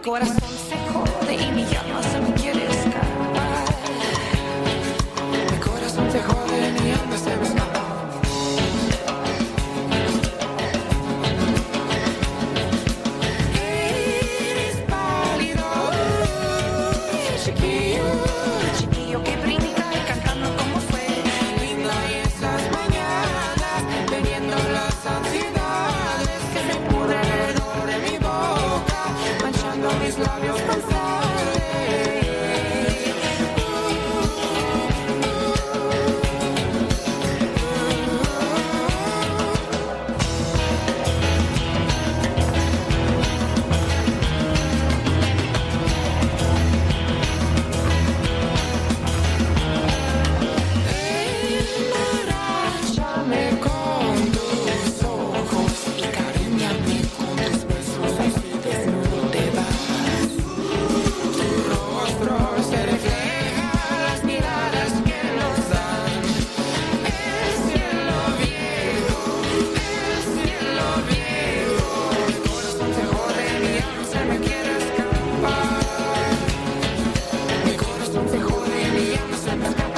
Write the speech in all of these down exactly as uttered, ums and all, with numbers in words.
corazón se jode y mi alma se me quiere escapar. Mi corazón se jode y mi alma se me escapa. Eres pálido, chiquillo, chiquillo que brinca y cantando como fue. Linda y esas mañanas, bebiendo las ansiedades que se pudren alrededor de mi boca, manchando mis labios con sal. Emborráchame con tus ojos y cariñame con tus besos, así desnudo te vas. Tu rostro se refleja en las miradas que nos dan. El cielo viejo, el cielo viejo. Mi corazón se jode, mi alma se me quiere escapar. Mi corazón se jode, mi alma se me escapa.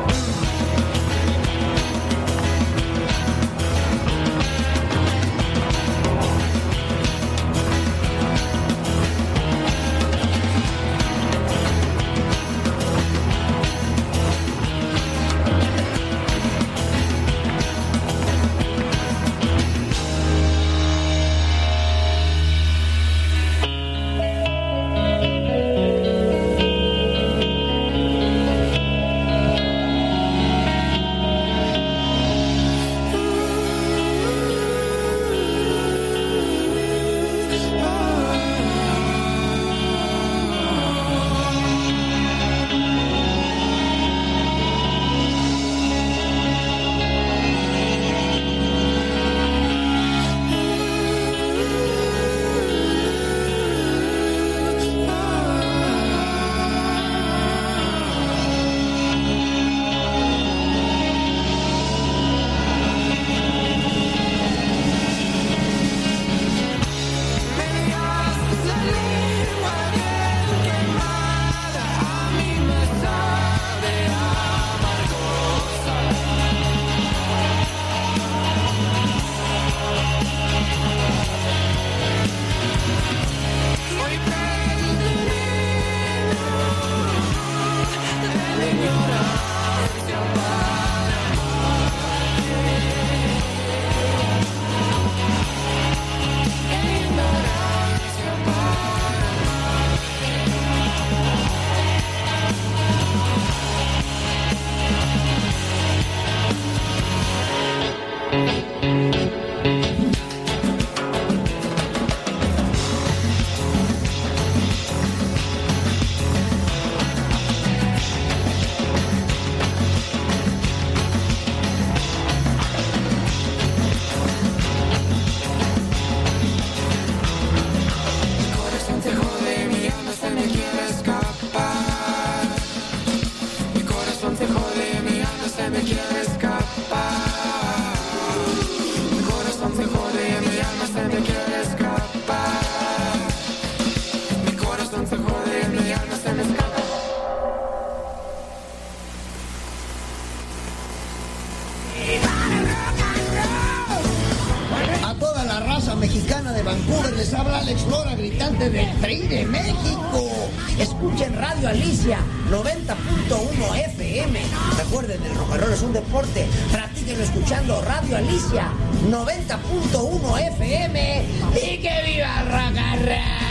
Mexicana de Vancouver, les habla Alex Lora, gritante del Tri de México. Escuchen Radio Alicia noventa punto uno F M. Recuerden, el rock and roll es un deporte. Practíquenlo escuchando Radio Alicia noventa punto uno F M. ¡Y que viva el rock and roll!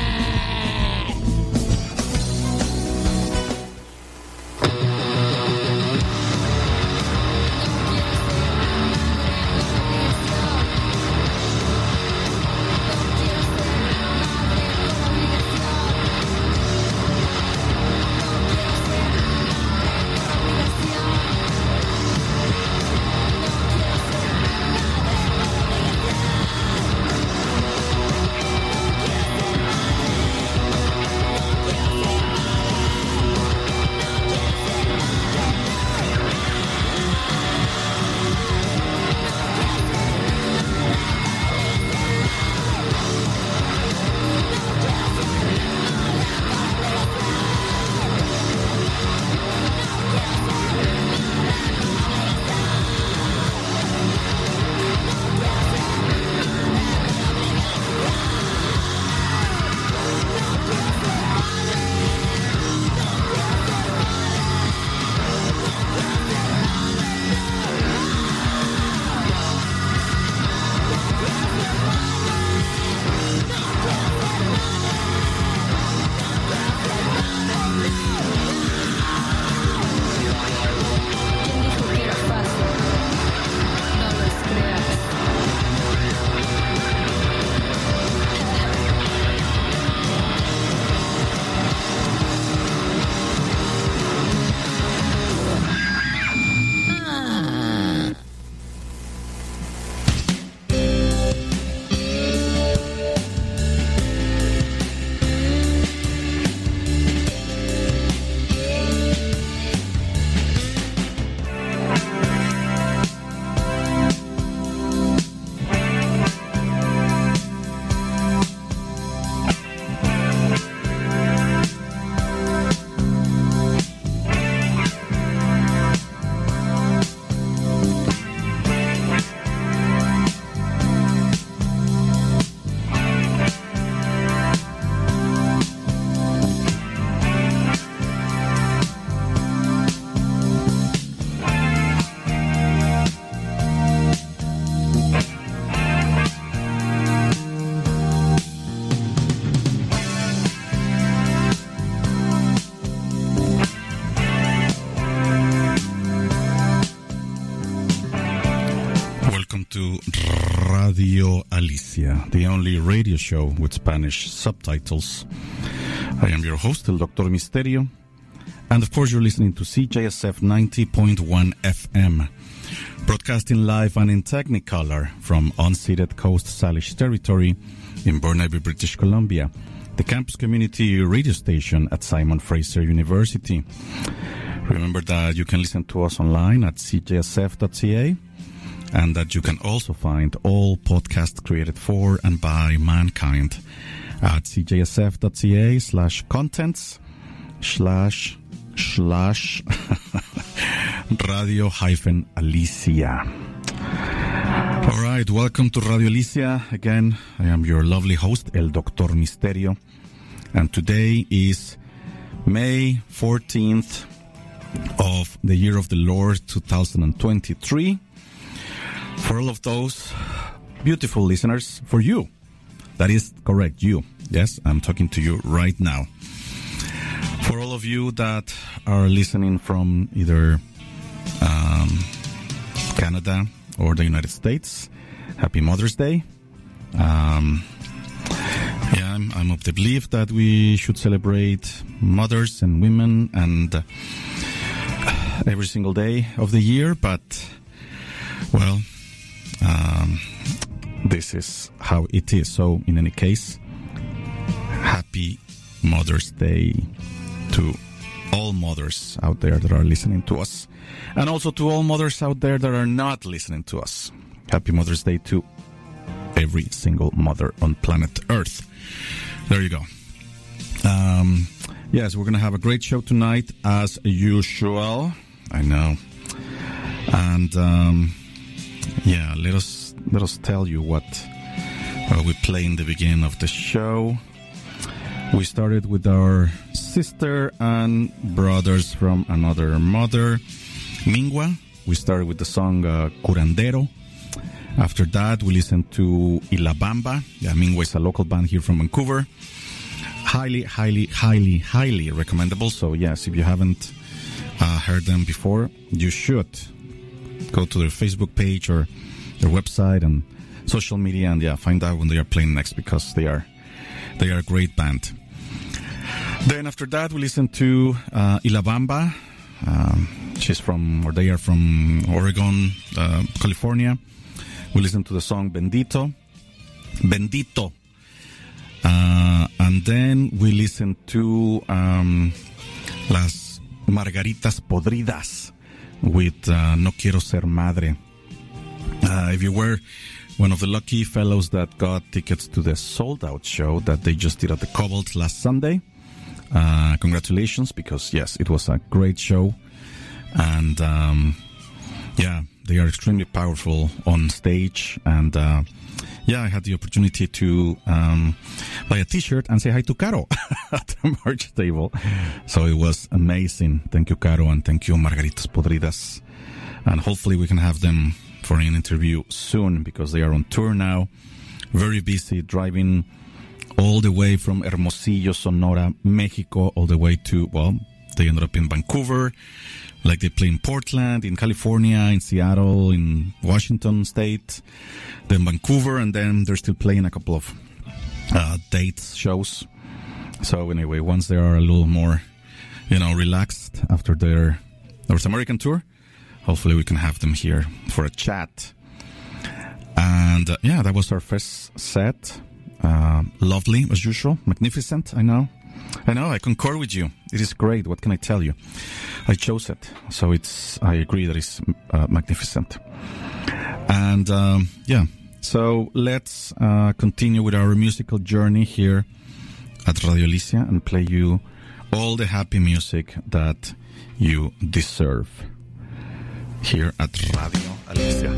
radio show with Spanish subtitles. I am your host, El Doctor Misterio, and of course you're listening to C J S F ninety point one F M, broadcasting live and in Technicolor from unceded Coast Salish territory in Burnaby, British Columbia, the campus community radio station at Simon Fraser University. Remember that you can listen to us online at c j s f dot c a, and that you can also find all podcasts created for and by mankind at c j s f dot c a slash contents slash slash radio hyphen Alicia. All right, welcome to Radio Alicia. Again, I am your lovely host, El Doctor Misterio, and today is May fourteenth of the year of the Lord two thousand twenty-three. For all of those beautiful listeners, for you, that is correct, you. Yes, I'm talking to you right now. For all of you that are listening from either um, Canada or the United States, happy Mother's Day. Um, yeah, I'm, I'm of the belief that we should celebrate mothers and women and uh, every single day of the year, but, well, um, this is how it is. So, in any case, happy Mother's Day to all mothers out there that are listening to us, and also to all mothers out there that are not listening to us. Happy Mother's Day to every single mother on planet Earth. There you go. Um, yes, we're going to have a great show tonight, as usual. I know. And, um, yeah, let us let us tell you what uh, we play in the beginning of the show. We started with our sister and brothers from another mother, Mingua. We started with the song uh, Curandero. After that, we listened to Ilabamba. Yeah, Mingua is a local band here from Vancouver. Highly, highly, highly, highly recommendable. So, yes, if you haven't uh, heard them before, you should go to their Facebook page or their website and social media and, yeah, find out when they are playing next, because they are they are a great band. Then after that, we listened to uh, Ilabamba. Um, she's from, or they are from Oregon, uh, California. We listened to the song Bendito. Bendito. Uh, and then we listened to um, Las Margaritas Podridas with uh, No Quiero Ser Madre. Uh, if you were one of the lucky fellows that got tickets to the sold-out show that they just did at the Cobalt last Sunday, Uh, congratulations, because yes, it was a great show, and um, yeah, they are extremely powerful on stage, and uh, yeah, I had the opportunity to um, buy a t-shirt and say hi to Caro at the merch table, so it was amazing. Thank you, Caro, and thank you, Margaritas Podridas, and hopefully we can have them for an interview soon, because they are on tour now, very busy, driving all the way from Hermosillo, Sonora, Mexico, all the way to, well, they ended up in Vancouver, like they play in Portland, in California, in Seattle, in Washington State, then Vancouver, and then they're still playing a couple of uh, dates, shows. So anyway, once they are a little more, you know, relaxed after their North American tour, hopefully we can have them here for a chat. And uh, yeah, that was our first set. Uh, lovely, as usual. Magnificent, I know. I know, I concur with you. It is great. What can I tell you? I chose it. So it's, I agree that it's uh, magnificent. And, um, yeah. So let's uh, continue with our musical journey here at Radio Alicia and play you all the happy music that you deserve here at Radio Alicia.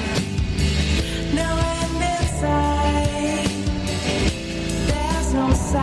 No end in sight. There's no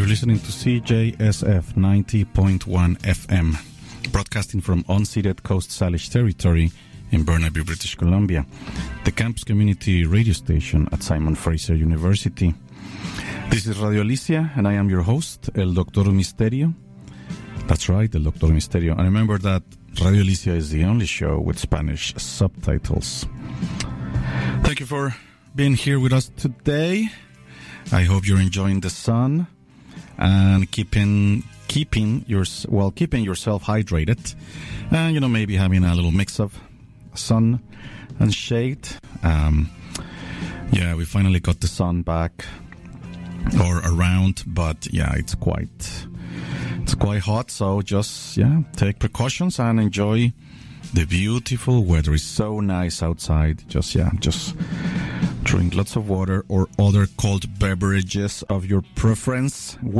You're listening to C J S F ninety point one F M, broadcasting from unceded Coast Salish territory in Burnaby, British Columbia, the campus community radio station at Simon Fraser University. This is Radio Alicia, and I am your host, El Doctor Misterio. That's right, El Doctor Misterio. And remember that Radio Alicia is the only show with Spanish subtitles. Thank you for being here with us today. I hope you're enjoying the sun and keeping keeping your well keeping yourself hydrated, and you know maybe having a little mix of sun and shade. Um, yeah, we finally got the sun back or around, but yeah, it's quite it's quite hot. So just yeah, take precautions and enjoy the beautiful weather. It's so nice outside. Just yeah, just drink lots of water or other cold beverages of your preference.